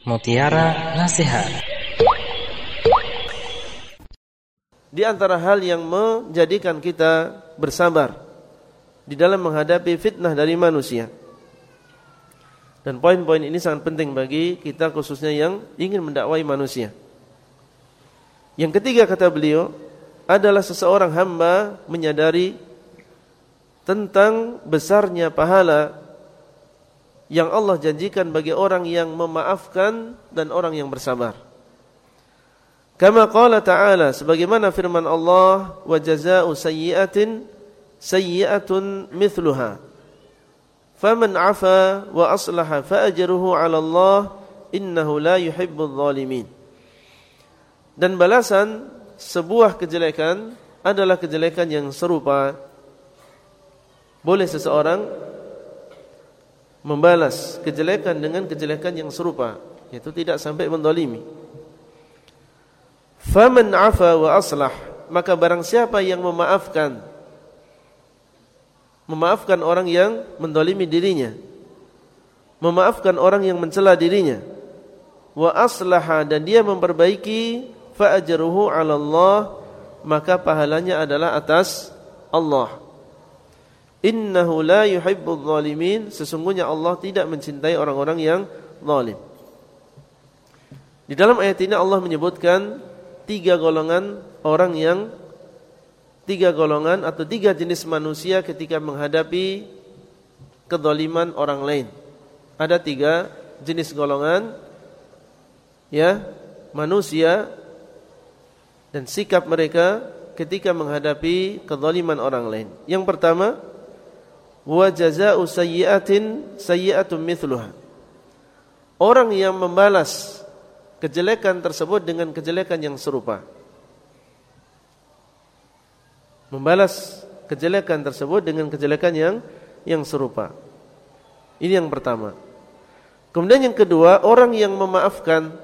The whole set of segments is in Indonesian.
Mutiara Nasihat. Di antara hal yang menjadikan kita bersabar di dalam menghadapi fitnah dari manusia. Dan poin-poin ini sangat penting bagi kita khususnya yang ingin mendakwai manusia. Yang ketiga kata beliau adalah seseorang hamba menyadari tentang besarnya pahala yang Allah janjikan bagi orang yang memaafkan dan orang yang bersabar. Kama qala ta'ala, sebagaimana firman Allah, wa jazaa'u sayyi'atin sayyi'atun mithluha. Faman 'afa wa aslaha fa ajruhu 'ala Allah, innahu la yuhibbul zalimin. Dan balasan sebuah kejelekan adalah kejelekan yang serupa. Boleh seseorang membalas kejelekan dengan kejelekan yang serupa, yaitu tidak sampai mendolimi. Faman 'afa wa aslah, maka barang siapa yang memaafkan orang yang mendolimi dirinya, memaafkan orang yang mencela dirinya, wa aslaha, dan dia memperbaiki, fa ajruhu 'ala Allah, maka pahalanya adalah atas Allah. Innahu la yuhibbul zalimin, sesungguhnya Allah tidak mencintai orang-orang yang zalim. Di dalam ayat ini Allah menyebutkan tiga golongan atau tiga jenis manusia ketika menghadapi kezaliman orang lain. Ada tiga jenis golongan manusia dan sikap mereka ketika menghadapi kezaliman orang lain. Yang pertama, wa jazaa'u sayyi'atin sayyi'atun mithluha. Orang yang membalas kejelekan tersebut dengan kejelekan yang serupa. Membalas kejelekan tersebut dengan kejelekan yang serupa. Ini yang pertama. Kemudian yang kedua, orang yang memaafkan,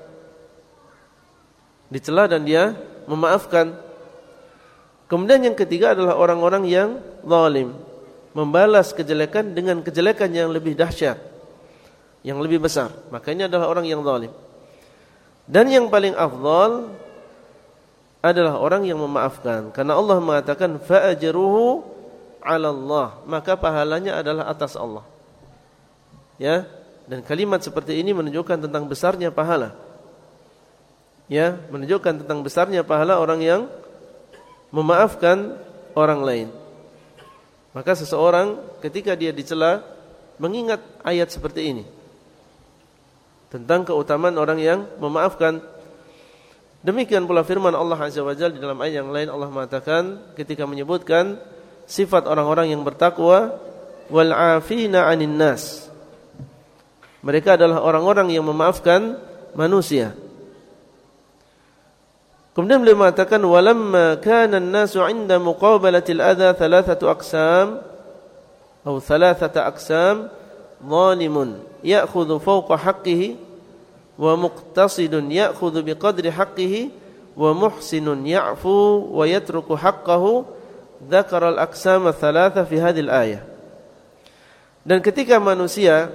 dicela dan dia memaafkan. Kemudian yang ketiga adalah orang-orang yang zalim, membalas kejelekan dengan kejelekan yang lebih dahsyat, yang lebih besar. Maka ini adalah orang yang zalim. Dan yang paling afdal adalah orang yang memaafkan, karena Allah mengatakan fa ajruhu 'ala Allah, maka pahalanya adalah atas Allah. Ya, dan kalimat seperti ini menunjukkan tentang besarnya pahala. Ya, menunjukkan tentang besarnya pahala orang yang memaafkan orang lain. Maka seseorang ketika dia dicela mengingat ayat seperti ini tentang keutamaan orang yang memaafkan. Demikian pula firman Allah Azza wa Jalla di dalam ayat yang lain, Allah mengatakan ketika menyebutkan sifat orang-orang yang bertakwa, wal 'afina 'anil nas. Mereka adalah orang-orang yang memaafkan manusia. Kemudian beliau mengatakan walamma kana an-nasu 'inda muqabalatil adha thalathata aqsam zalimun ya'khudhu fawqa haqqihi wa muqtasidun ya'khudhu biqadri haqqihi wa muhsinun ya'fu wa yatruku haqqahu, dzakara al-aqsam ats-tsalatsa fi hadhihi al-ayah. Dan ketika manusia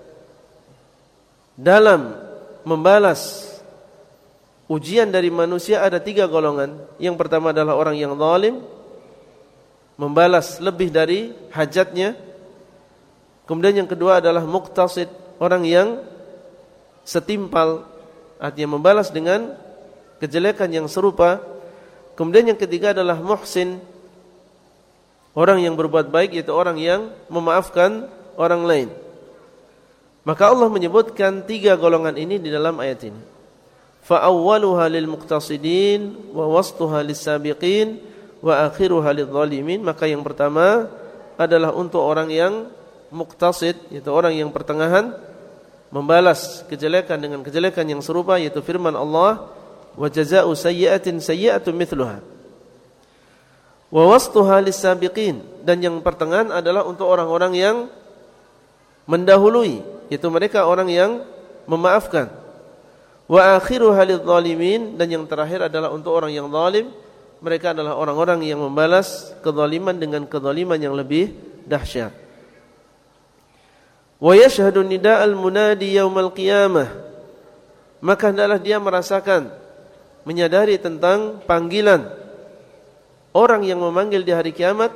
dalam membalas ujian dari manusia ada tiga golongan. Yang pertama adalah orang yang zalim, membalas lebih dari hajatnya. Kemudian yang kedua adalah muqtasid, orang yang setimpal, artinya membalas dengan kejelekan yang serupa. Kemudian yang ketiga adalah muhsin, orang yang berbuat baik, yaitu orang yang memaafkan orang lain. Maka Allah menyebutkan tiga golongan ini di dalam ayat ini. Fa awwaluha lil muqtasidin wa wastuha lis sabiqin wa akhiruha lidh dhalimin. Maka yang pertama adalah untuk orang yang muqtasid, yaitu orang yang pertengahan, membalas kejelekan dengan kejelekan yang serupa, yaitu firman Allah wa jazaa'u sayyi'atin sayyi'atun mithluha. Wa wastuha lis sabiqin, dan yang pertengahan adalah untuk orang-orang yang mendahului, yaitu mereka orang yang memaafkan. Wa akhiruha lidh dhalimin, dan yang terakhir adalah untuk orang yang zalim. Mereka adalah orang-orang yang membalas kezaliman dengan kezaliman yang lebih dahsyat. Wa yashhadu nida'al munadi yaumal qiyamah maka hendaklah dia merasakan, menyadari tentang panggilan orang yang memanggil di hari kiamat.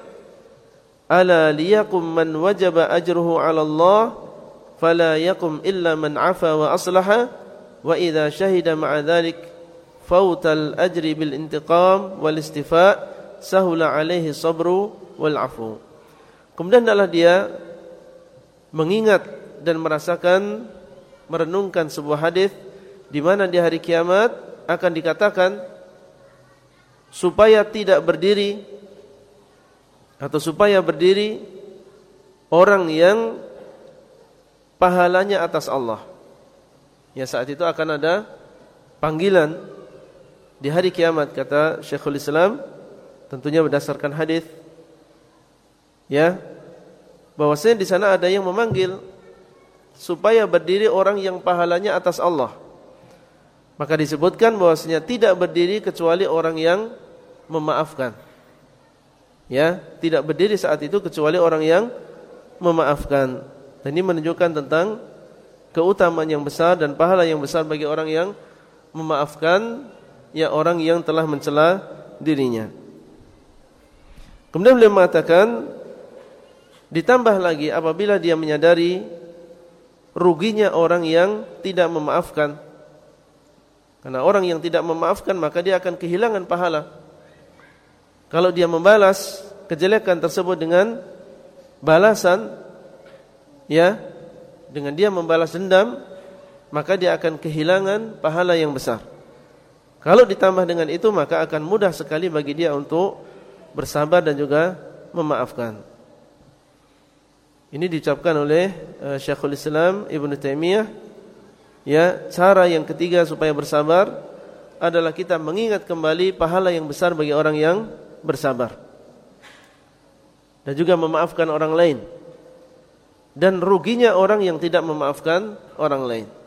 Ala liyakum man wajaba ajruhu 'ala Allah fala yakum illa man 'afa wa aslaha wa idza syahida ma'a dzalik fautal ajri bil intiqam wal istifa sahula 'alaihi sabru wal 'afu. Kemudian adalah dia mengingat dan merasakan, merenungkan sebuah hadis di mana di hari kiamat akan dikatakan supaya tidak berdiri atau supaya berdiri orang yang pahalanya atas Allah. Ya, saat itu akan ada panggilan di hari kiamat, kata Syekhul Islam, tentunya berdasarkan hadis, ya, bahwasanya di sana ada yang memanggil supaya berdiri orang yang pahalanya atas Allah. Maka disebutkan bahwasanya tidak berdiri kecuali orang yang memaafkan. Ya, tidak berdiri saat itu kecuali orang yang memaafkan. Dan ini menunjukkan tentang keutamaan yang besar dan pahala yang besar bagi orang yang memaafkan, ya, orang yang telah mencela dirinya. Kemudian beliau mengatakan, ditambah lagi apabila dia menyadari ruginya orang yang tidak memaafkan. Karena orang yang tidak memaafkan maka dia akan kehilangan pahala. Kalau dia membalas kejelekan tersebut dengan balasan, ya, dengan dia membalas dendam, maka dia akan kehilangan pahala yang besar. Kalau ditambah dengan itu maka akan mudah sekali bagi dia untuk bersabar dan juga memaafkan. Ini diucapkan oleh Syekhul Islam Ibnu Taimiyah. Ya, cara yang ketiga supaya bersabar adalah kita mengingat kembali pahala yang besar bagi orang yang bersabar dan juga memaafkan orang lain, dan ruginya orang yang tidak memaafkan orang lain.